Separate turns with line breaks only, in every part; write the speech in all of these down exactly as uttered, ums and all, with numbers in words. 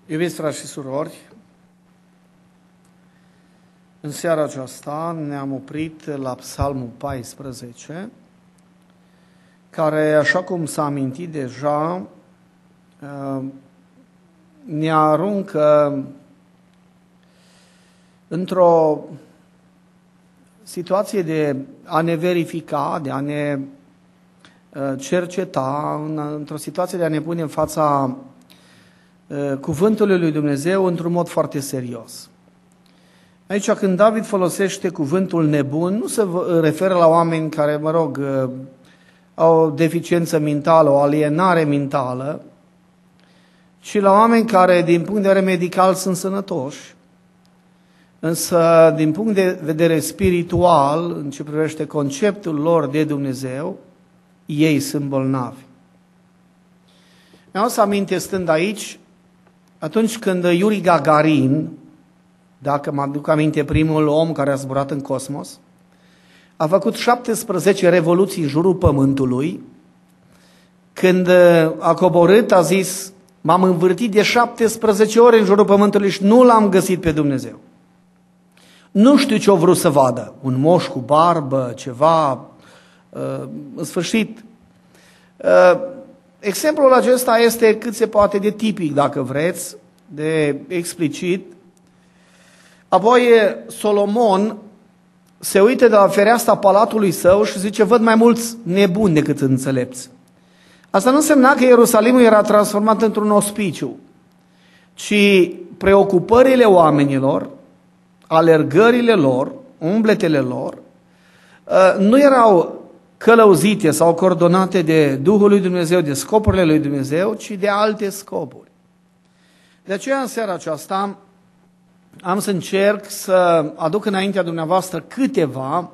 Iubiți frați și surori, în seara aceasta ne-am oprit la Psalmul paisprezece, care, așa cum s-a amintit deja, ne aruncă într-o situație de a ne verifica, de a ne cerceta, într-o situație de a ne pune în fața cuvântului lui Dumnezeu într-un mod foarte serios. Aici, când David folosește cuvântul nebun, nu se referă la oameni care, mă rog, au o deficiență mentală, o alienare mentală, ci la oameni care, din punct de vedere medical, sunt sănătoși, însă, din punct de vedere spiritual, în ce privește conceptul lor de Dumnezeu, ei sunt bolnavi. Mi-au să aminte, stând aici, atunci când Yuri Gagarin, dacă mă aduc aminte, primul om care a zburat în cosmos, a făcut șaptesprezece revoluții în jurul Pământului, când a coborât, a zis, m-am învârtit de șaptesprezece ore în jurul Pământului și nu l-am găsit pe Dumnezeu. Nu știu ce-o vrut să vadă, un moș cu barbă, ceva, în sfârșit. Exemplul acesta este cât se poate de tipic, dacă vreți, de explicit. Apoi Solomon se uită de la fereastra palatului său și zice, văd mai mulți nebuni decât înțelepți. Asta nu însemna că Ierusalimul era transformat într-un ospiciu, ci preocupările oamenilor, alergările lor, umbletele lor, nu erau călăuzite sau coordonate de Duhul lui Dumnezeu, de scopurile lui Dumnezeu, ci de alte scopuri. De aceea, în seara aceasta, am să încerc să aduc înaintea dumneavoastră câteva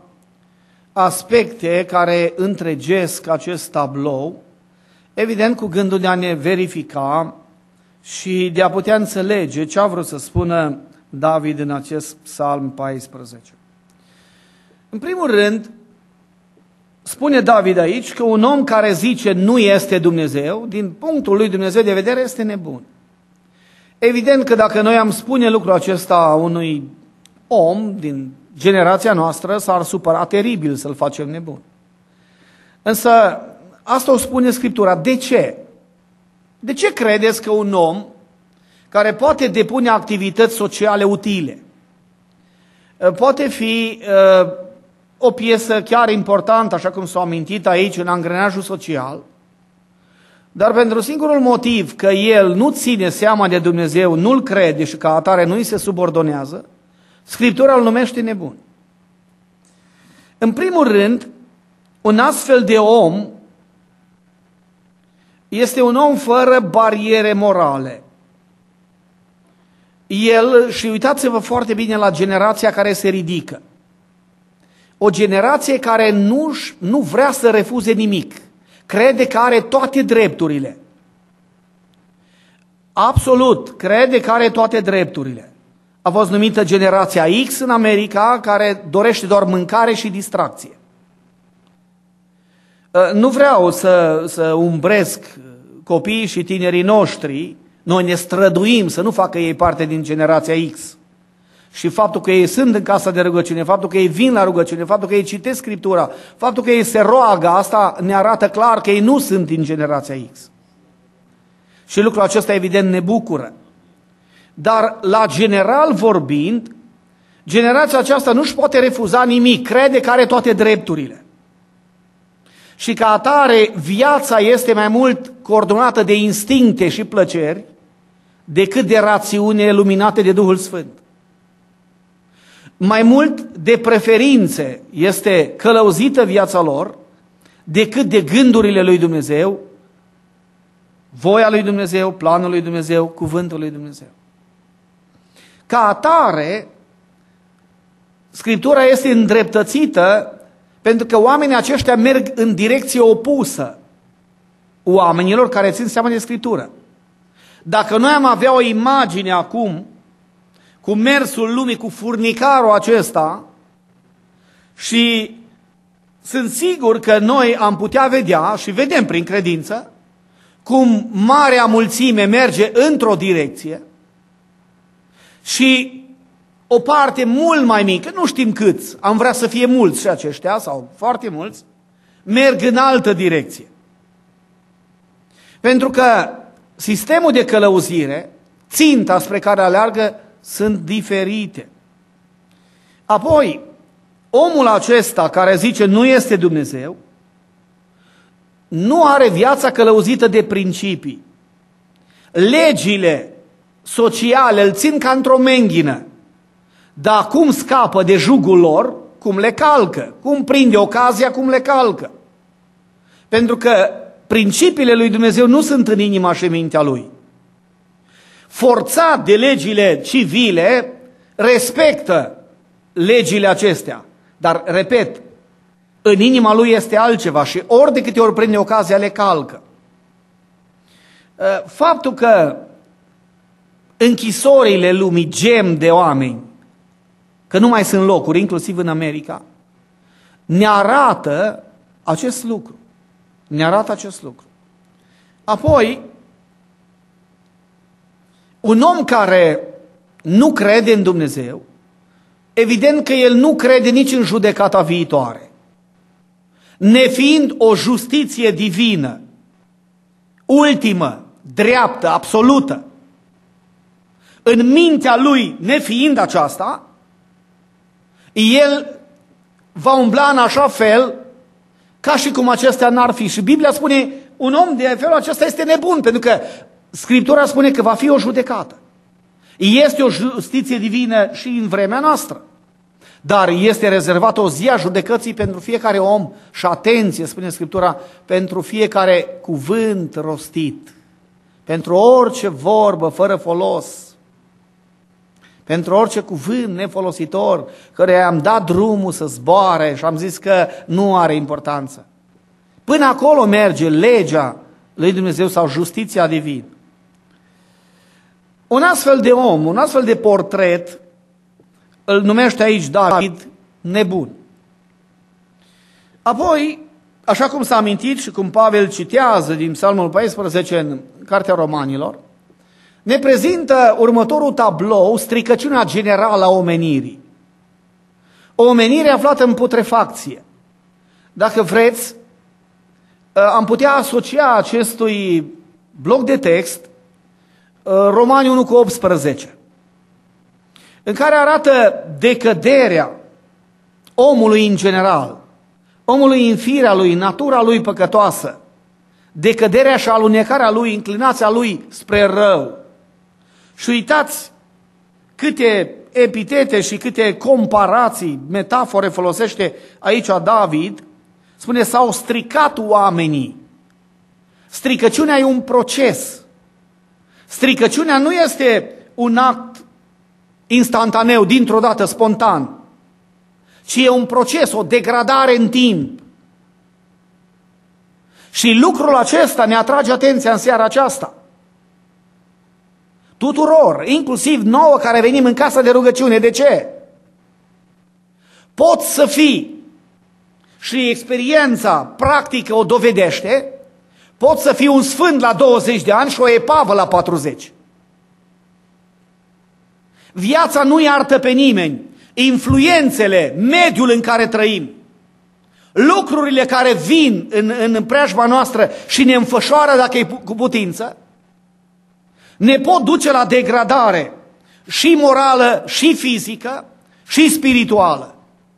aspecte care întregesc acest tablou, evident cu gândul de a ne verifica și de a putea înțelege ce a vrut să spună David în acest psalm paisprezece. În primul rând, spune David aici că un om care zice nu este Dumnezeu, din punctul lui Dumnezeu de vedere, este nebun. Evident că dacă noi am spune lucrul acesta unui om din generația noastră, s-ar supăra teribil să-l facem nebun. Însă asta o spune Scriptura. De ce? De ce credeți că un om care poate depune activități sociale utile, poate fi uh, o piesă chiar importantă, așa cum s-a amintit aici, în angrenajul social, dar pentru singurul motiv că el nu ține seama de Dumnezeu, nu-L crede și ca atare nu îi se subordonează, Scriptura îl numește nebun. În primul rând, un astfel de om este un om fără bariere morale. El, și uitați-vă foarte bine la generația care se ridică, o generație care nu, nu vrea să refuze nimic, crede că are toate drepturile. Absolut, crede că are toate drepturile. A fost numită generația X în America, care dorește doar mâncare și distracție. Nu vreau să, să umbresc copiii și tinerii noștri, noi ne străduim să nu facă ei parte din generația X. Și faptul că ei sunt în casa de rugăciune, faptul că ei vin la rugăciune, faptul că ei citesc Scriptura, faptul că ei se roagă, asta ne arată clar că ei nu sunt din generația X. Și lucrul acesta evident ne bucură. Dar la general vorbind, generația aceasta nu-și poate refuza nimic, crede că are toate drepturile. Și ca atare, viața este mai mult coordonată de instincte și plăceri decât de rațiune luminate de Duhul Sfânt. Mai mult de preferințe este călăuzită viața lor decât de gândurile lui Dumnezeu, voia lui Dumnezeu, planul lui Dumnezeu, cuvântul lui Dumnezeu. Ca atare, Scriptura este îndreptățită pentru că oamenii aceștia merg în direcție opusă oamenilor care țin seama de Scriptură. Dacă noi am avea o imagine acum cu mersul lumii, cu furnicarul acesta, și sunt sigur că noi am putea vedea, și vedem prin credință, cum marea mulțime merge într-o direcție și o parte mult mai mică, nu știm câți, am vrea să fie mulți și aceștia, sau foarte mulți, merg în altă direcție. Pentru că sistemul de călăuzire, ținta spre care aleargă, sunt diferite. Apoi, omul acesta care zice nu este Dumnezeu, nu are viața călăuzită de principii. Legile sociale îl țin ca într-o menghină, dar cum scapă de jugul lor, cum le calcă, cum prinde ocazia, cum le calcă. Pentru că principiile lui Dumnezeu nu sunt în inima și mintea lui. Forțat de legile civile, respectă legile acestea. Dar, repet, în inima lui este altceva și ori de câte ori prinde ocazia, le calcă. Faptul că închisorile lumii gem de oameni, că nu mai sunt locuri, inclusiv în America, ne arată acest lucru. Ne arată acest lucru. Apoi, un om care nu crede în Dumnezeu, evident că el nu crede nici în judecata viitoare. Nefiind o justiție divină, ultimă, dreaptă, absolută, în mintea lui nefiind aceasta, el va umbla în așa fel ca și cum acestea n-ar fi. Și Biblia spune, un om de felul acesta este nebun, pentru că Scriptura spune că va fi o judecată. Este o justiție divină și în vremea noastră, dar este rezervată o zi a judecății pentru fiecare om și, atenție, spune Scriptura, pentru fiecare cuvânt rostit, pentru orice vorbă fără folos, pentru orice cuvânt nefolositor, căreia am dat drumul să zboare și am zis că nu are importanță. Până acolo merge legea lui Dumnezeu sau justiția divină. Un astfel de om, un astfel de portret, îl numește aici David nebun. Apoi, așa cum s-a amintit și cum Pavel citează din Psalmul paisprezece în Cartea Romanilor, ne prezintă următorul tablou, stricăciunea generală a omenirii. O omenire aflată în putrefacție. Dacă vreți, am putea asocia acestui bloc de text Romani unu cu optsprezece, în care arată decăderea omului în general, omului în firea lui, natura lui păcătoasă, decăderea și alunecarea lui, inclinația lui spre rău. Și uitați câte epitete și câte comparații, metafore folosește aici David. Spune, s-au stricat oamenii. Stricăciunea e un proces. Stricăciunea nu este un act instantaneu, dintr-o dată, spontan, ci e un proces, o degradare în timp. Și lucrul acesta ne atrage atenția în seara aceasta. Tuturor, inclusiv nouă care venim în casa de rugăciune. De ce? Poți să fii, și experiența practică o dovedește, poți să fii un sfânt la douăzeci de ani și o epavă la patruzeci. Viața nu iartă pe nimeni. Influențele, mediul în care trăim, lucrurile care vin în, în preajma noastră și ne înfășoară dacă e cu putință, ne pot duce la degradare și morală, și fizică, și spirituală.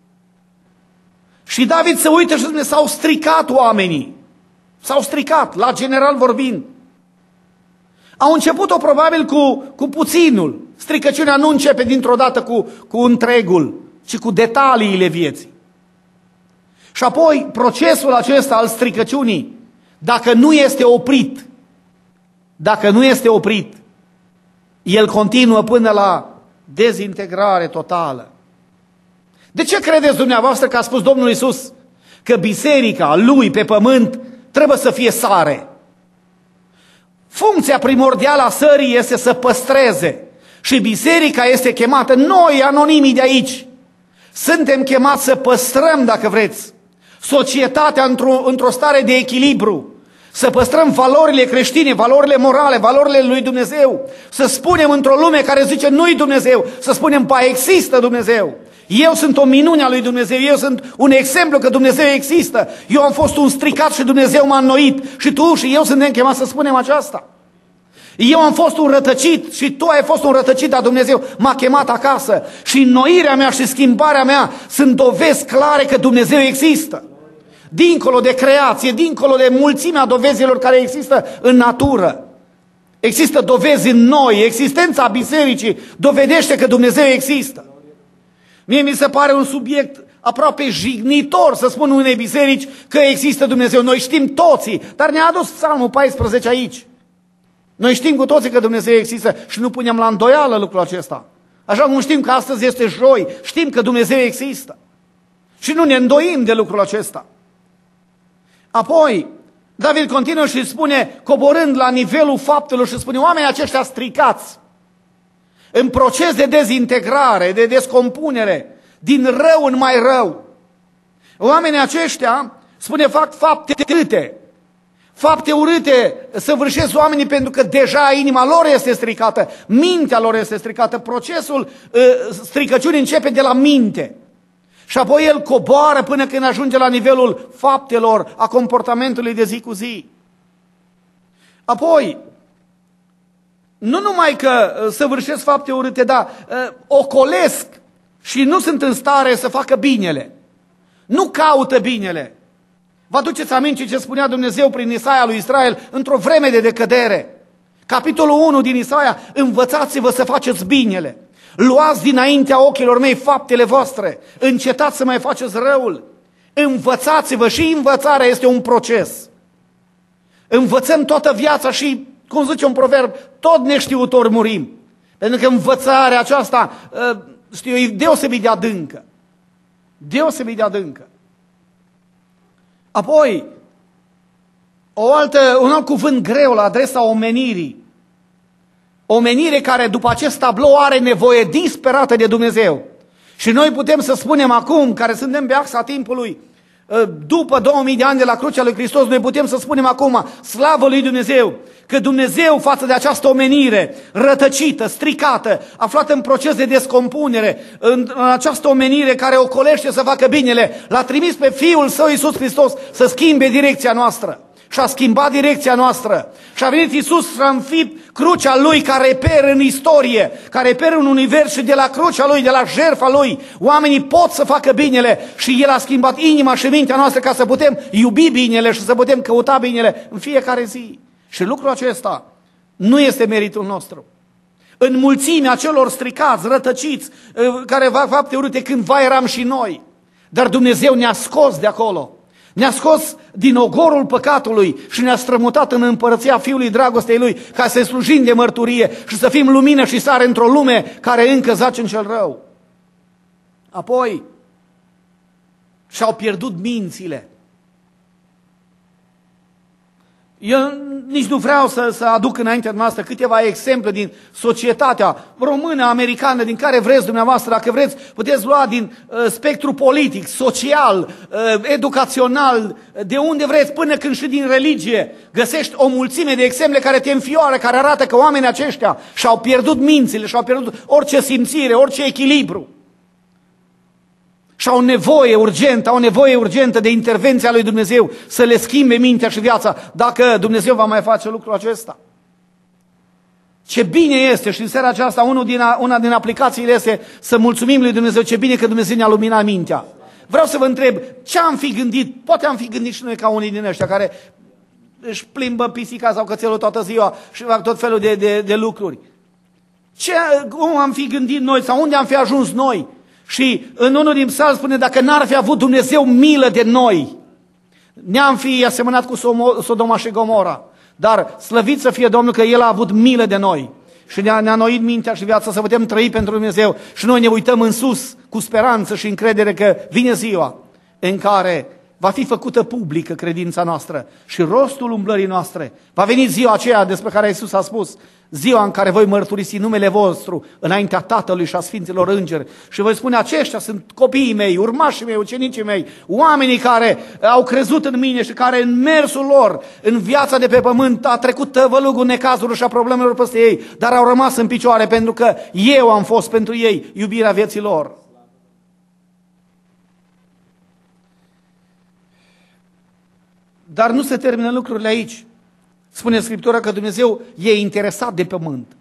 Și David se uită și spune, s-au stricat oamenii. S-au stricat, la general vorbind. Au început-o probabil cu, cu puținul. Stricăciunea nu începe dintr-o dată cu, cu întregul, ci cu detaliile vieții. Și apoi procesul acesta al stricăciunii, dacă nu este oprit, dacă nu este oprit, el continuă până la dezintegrare totală. De ce credeți dumneavoastră că a spus Domnul Iisus că biserica lui pe pământ trebuie să fie sare? Funcția primordială a sării este să păstreze. Și biserica este chemată, noi, anonimii de aici, suntem chemați să păstrăm, dacă vreți, societatea într-o, într-o stare de echilibru, Să păstrăm valorile creștine, valorile morale, valorile lui Dumnezeu. Să spunem într-o lume care zice nu-i Dumnezeu, să spunem, ba, există Dumnezeu. Eu sunt o minune a lui Dumnezeu, eu sunt un exemplu că Dumnezeu există. Eu am fost un stricat și Dumnezeu m-a înnoit. Și tu și eu suntem chemați să spunem aceasta. Eu am fost un rătăcit și tu ai fost un rătăcit, dar Dumnezeu m-a chemat acasă. Și înnoirea mea și schimbarea mea sunt dovezi clare că Dumnezeu există. Dincolo de creație, dincolo de mulțimea dovezilor care există în natură. Există dovezi în noi, existența bisericii dovedește că Dumnezeu există. Mie mi se pare un subiect aproape jignitor să spun unei biserici că există Dumnezeu. Noi știm toții, dar ne-a adus Psalmul paisprezece aici. Noi știm cu toții că Dumnezeu există și nu punem la îndoială lucrul acesta. Așa cum știm că astăzi este joi, știm că Dumnezeu există. Și nu ne îndoim de lucrul acesta. Apoi, David continuă și spune, coborând la nivelul faptelor și spune, oamenii aceștia stricați, în proces de dezintegrare, de descompunere, din rău în mai rău. Oamenii aceștia, spune, fac fapte urâte. Fapte urâte săvârșesc oamenii pentru că deja inima lor este stricată, mintea lor este stricată, procesul uh, stricăciunii începe de la minte. Și apoi el coboară până când ajunge la nivelul faptelor, a comportamentului de zi cu zi. Apoi, nu numai că săvârșesc fapte urâte, dar ocolesc și nu sunt în stare să facă binele. Nu caută binele. Vă aduceți aminte ce spunea Dumnezeu prin Isaia lui Israel într-o vreme de decădere? Capitolul unu din Isaia, învățați-vă să faceți binele. Luați dinaintea ochilor mei faptele voastre, încetați să mai faceți răul. Învățați-vă, și învățarea este un proces. Învățăm toată viața și, cum zice un proverb, tot neștiutori murim. Pentru că învățarea aceasta, știu, e deosebit de adâncă. Deosebit de adâncă. Apoi, o altă, un alt cuvânt greu la adresa omenirii. Omenire care după acest tablou are nevoie disperată de Dumnezeu. Și noi putem să spunem acum, care suntem pe axa timpului, după două mii de ani de la crucea lui Hristos, noi putem să spunem acum, slavă lui Dumnezeu, că Dumnezeu față de această omenire rătăcită, stricată, aflată în proces de descompunere, în această omenire care ocolește să facă binele, l-a trimis pe Fiul Său Iisus Hristos să schimbe direcția noastră. Și a schimbat direcția noastră. Și a venit Iisus și a înfipt crucea Lui ca reper în istorie, ca reper în univers, și de la crucea Lui, de la jertfa Lui, oamenii pot să facă binele și El a schimbat inima și mintea noastră ca să putem iubi binele și să putem căuta binele în fiecare zi. Și lucrul acesta nu este meritul nostru. În mulțimea celor stricați, rătăciți, care fac fapte urâte, cândva eram și noi. Dar Dumnezeu ne-a scos de acolo. Ne-a scos din ogorul păcatului și ne-a strămutat în împărăția Fiului dragostei Lui, ca să slujim de mărturie și să fim lumină și sare într-o lume care încă zace în cel rău. Apoi, și-au pierdut mințile. Eu nici nu vreau să, să aduc înaintea noastră câteva exemple din societatea română, americană, din care vreți dumneavoastră, dacă vreți, puteți lua din uh, spectru politic, social, uh, educațional, de unde vreți, până când și din religie. Găsești o mulțime de exemple care te înfioară, care arată că oamenii aceștia și-au pierdut mințile, și-au pierdut orice simțire, orice echilibru. Și au nevoie urgentă, au nevoie urgentă de intervenția lui Dumnezeu să le schimbe mintea și viața, dacă Dumnezeu va mai face lucrul acesta. Ce bine este, și în seara aceasta unul din, una din aplicațiile este să mulțumim lui Dumnezeu, ce bine că Dumnezeu ne-a luminat mintea. Vreau să vă întreb, ce am fi gândit, poate am fi gândit și noi ca unii din ăștia care își plimbă pisica sau cățelul toată ziua și fac tot felul de, de, de lucruri. Ce, cum am fi gândit noi sau unde am fi ajuns noi? Și în unul din psalmi spune, dacă n-ar fi avut Dumnezeu milă de noi, ne-am fi asemănat cu Sodoma și Gomora. Dar slăvit să fie Domnul că El a avut milă de noi și ne-a, ne-a noit mintea și viața să putem trăi pentru Dumnezeu. Și noi ne uităm în sus cu speranță și încredere că vine ziua în care va fi făcută publică credința noastră și rostul umblării noastre. Va veni ziua aceea despre care Iisus a spus, ziua în care voi mărturisi numele vostru înaintea Tatălui și a Sfinților Îngeri și voi spune, aceștia sunt copiii mei, urmașii mei, ucenicii mei, oamenii care au crezut în mine și care în mersul lor, în viața de pe pământ, a trecut tăvălugul necazurilor și a problemelor peste ei, dar au rămas în picioare pentru că eu am fost pentru ei iubirea vieții lor. Dar nu se termină lucrurile aici. Spune Scriptura că Dumnezeu e interesat de pământ.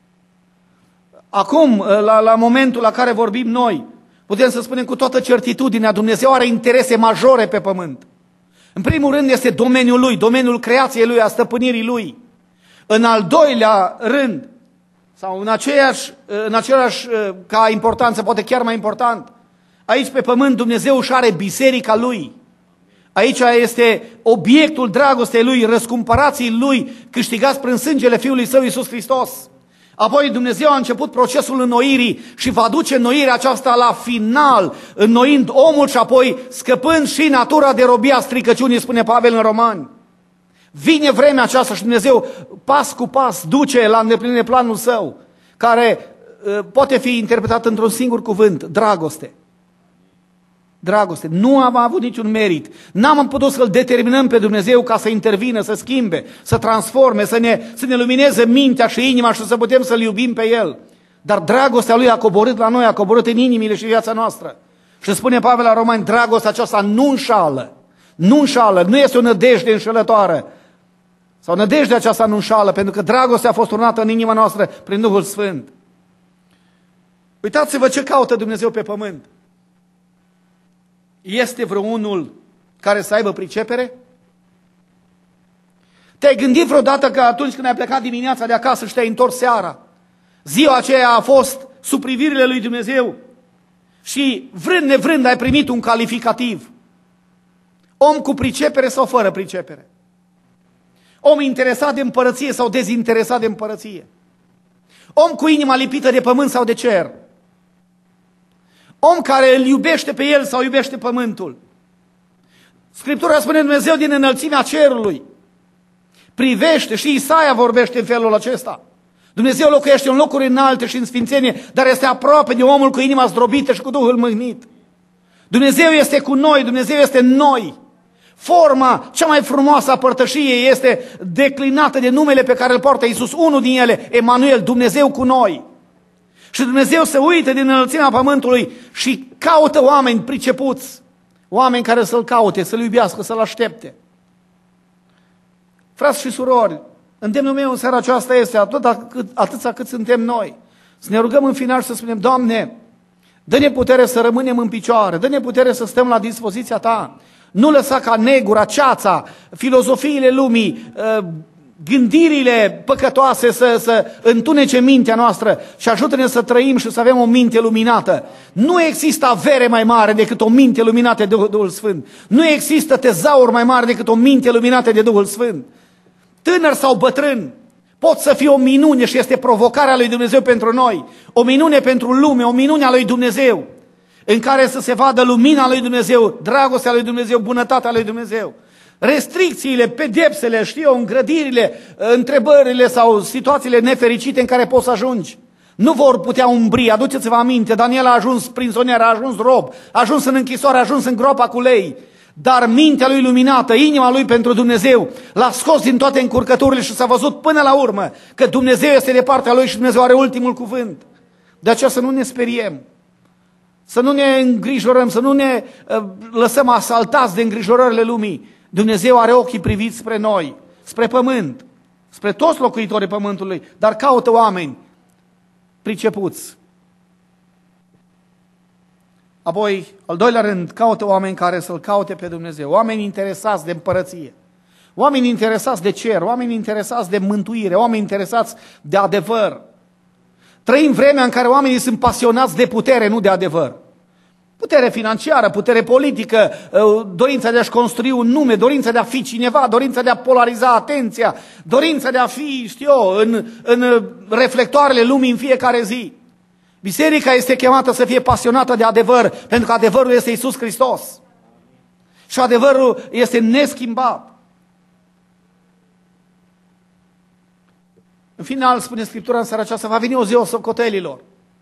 Acum, la, la momentul la care vorbim noi, putem să spunem cu toată certitudinea, Dumnezeu are interese majore pe pământ. În primul rând este domeniul Lui, domeniul creației Lui, a stăpânirii Lui. În al doilea rând, sau în aceeași, în același ca importanță, poate chiar mai important, aici pe pământ Dumnezeu își are biserica Lui. Aici este obiectul dragostei Lui, răscumpărații Lui, câștigați prin sângele Fiului Său Iisus Hristos. Apoi Dumnezeu a început procesul înnoirii și va duce înnoirea aceasta la final, înnoind omul și apoi scăpând și natura de robia stricăciunii, spune Pavel în Romani. Vine vremea aceasta și Dumnezeu pas cu pas duce la îndeplinire planul Său, care uh, poate fi interpretat într-un singur cuvânt, dragoste. Dragoste. Nu am avut niciun merit. N-am putut să-L determinăm pe Dumnezeu ca să intervină, să schimbe, să transforme, să ne, să ne lumineze mintea și inima și să putem să-L iubim pe El. Dar dragostea Lui a coborât la noi, a coborât în inimile și viața noastră. Și spune Pavel la Romani, dragostea aceasta nu înșală. Nu înșală, nu este o nădejde înșelătoare. Sau nădejdea aceasta nu înșală, pentru că dragostea a fost urnată în inima noastră prin Duhul Sfânt. Uitați-vă ce caută Dumnezeu pe pământ. Este vreunul care să aibă pricepere? Te-ai gândit vreodată că atunci când ai plecat dimineața de acasă și te-ai întors seara, ziua aceea a fost sub privirile lui Dumnezeu și vrând nevrând ai primit un calificativ? Om cu pricepere sau fără pricepere? Om interesat de împărăție sau dezinteresat de împărăție? Om cu inima lipită de pământ sau de cer? Om care îl iubește pe el sau iubește pământul? Scriptura spune Dumnezeu din înălțimea cerului. Privește și Isaia vorbește în felul acesta. Dumnezeu locuiește în locuri înalte și în sfințenie, dar este aproape de omul cu inima zdrobită și cu Duhul mâhnit. Dumnezeu este cu noi, Dumnezeu este în noi. Forma cea mai frumoasă a părtășiei este declinată de numele pe care îl poartă Iisus, unul din ele, Emanuel, Dumnezeu cu noi. Și Dumnezeu se uită din înălțimea pământului și caută oameni pricepuți, oameni care să-L caute, să-L iubească, să-L aștepte. Frați și surori, îndemnul meu în seara aceasta este atâta cât, atâția cât suntem noi. Să ne rugăm în final și să spunem, Doamne, dă-ne putere să rămânem în picioare, dă-ne putere să stăm la dispoziția Ta. Nu lăsa ca negura, ceața, filozofiile lumii, gândirile păcătoase să, să întunece mintea noastră și ajută-ne să trăim și să avem o minte luminată. Nu există avere mai mare decât o minte luminată de Duhul Sfânt. Nu există tezaur mai mare decât o minte luminată de Duhul Sfânt. Tânăr sau bătrân, pot să fie o minune și este provocarea lui Dumnezeu pentru noi. O minune pentru lume, o minune a lui Dumnezeu, în care să se vadă lumina lui Dumnezeu, dragostea lui Dumnezeu, bunătatea lui Dumnezeu. Restricțiile, pedepsele, știu eu, îngrădirile, întrebările sau situațiile nefericite în care poți să ajungi, nu vor putea umbri. Aduceți-vă aminte, Daniel a ajuns prizonier, a ajuns rob, a ajuns în închisoare, a ajuns în groapa cu lei. Dar mintea lui luminată, inima lui pentru Dumnezeu, l-a scos din toate încurcăturile și s-a văzut până la urmă că Dumnezeu este de partea lui și Dumnezeu are ultimul cuvânt. De aceea să nu ne speriem, să nu ne îngrijorăm, să nu ne uh, lăsăm asaltați de îngrijorările lumii. Dumnezeu are ochii priviți spre noi, spre pământ, spre toți locuitorii pământului, dar caută oameni pricepuți. Apoi, al doilea rând, caută oameni care să-L caute pe Dumnezeu, oameni interesați de împărăție, oameni interesați de cer, oameni interesați de mântuire, oameni interesați de adevăr. Trăim vremea în care oamenii sunt pasionați de putere, nu de adevăr. Putere financiară, putere politică, dorința de a-și construi un nume, dorința de a fi cineva, dorința de a polariza atenția, dorința de a fi, știu eu, în, în reflectoarele lumii în fiecare zi. Biserica este chemată să fie pasionată de adevăr, pentru că adevărul este Iisus Hristos. Și adevărul este neschimbat. În final, spune Scriptura în seara aceasta, va veni o zi a socotelilor.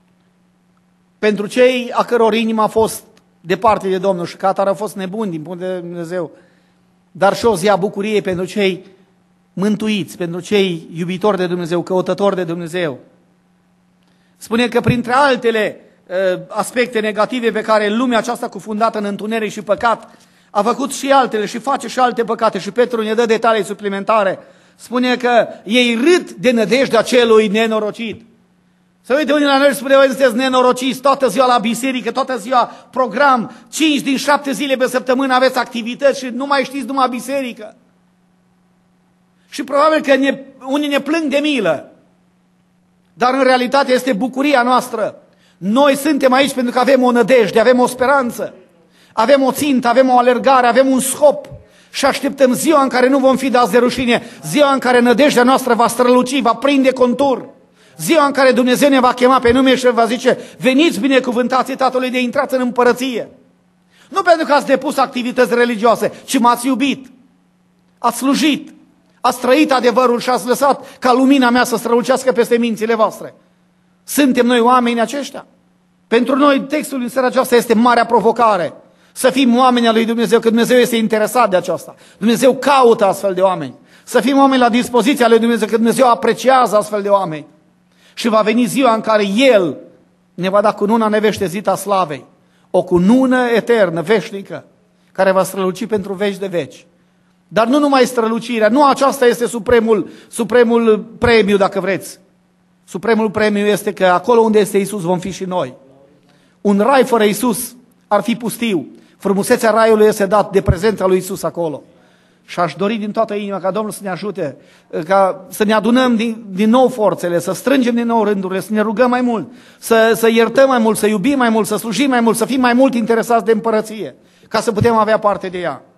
Pentru cei a căror inimă a fost departe de Domnul și ca atare au fost nebuni din punct de vedere Dumnezeu, dar și o zi a bucuriei pentru cei mântuiți, pentru cei iubitori de Dumnezeu, căutători de Dumnezeu. Spune că printre altele aspecte negative pe care lumea aceasta cufundată în întuneric și păcat a făcut și altele și face și alte păcate și Petru ne dă detalii suplimentare. Spune că ei râd de nădejdea celui nenorocit. Să uite unii la noi și spune, voi sunteți nenorociți, toată ziua la biserică, toată ziua program, cinci din șapte zile pe săptămână aveți activități și nu mai știți numai biserică. Și probabil că ne, unii ne plâng de milă, dar în realitate este bucuria noastră. Noi suntem aici pentru că avem o nădejde, avem o speranță, avem o țintă, avem o alergare, avem un scop și așteptăm ziua în care nu vom fi dați de rușine, ziua în care nădejdea noastră va străluci, va prinde contur, ziua în care Dumnezeu ne va chema pe nume și va zice, veniți binecuvântații Tatălui de intrați în împărăție. Nu pentru că ați depus activități religioase, ci m-ați iubit, ați slujit, ați trăit adevărul și ați lăsat ca lumina mea să strălucească peste mințile voastre. Suntem noi oamenii aceștia? Pentru noi textul din seara aceasta este marea provocare. Să fim oameni al lui Dumnezeu, că Dumnezeu este interesat de aceasta. Dumnezeu caută astfel de oameni. Să fim oameni la dispoziția lui Dumnezeu, că Dumnezeu apreciază astfel de oameni. Și va veni ziua în care El ne va da cununa neveștezită a slavei. O cunună eternă, veșnică, care va străluci pentru veci de veci. Dar nu numai strălucirea, nu aceasta este supremul, supremul premiu, dacă vreți. Supremul premiu este că acolo unde este Iisus vom fi și noi. Un rai fără Iisus ar fi pustiu. Frumusețea raiului este dat de prezența lui Iisus acolo. Și aș dori din toată inima ca Domnul să ne ajute, ca să ne adunăm din, din nou forțele, să strângem din nou rândurile, să ne rugăm mai mult, să, să iertăm mai mult, să iubim mai mult, să slujim mai mult, să fim mai mult interesați de împărăție, ca să putem avea parte de ea.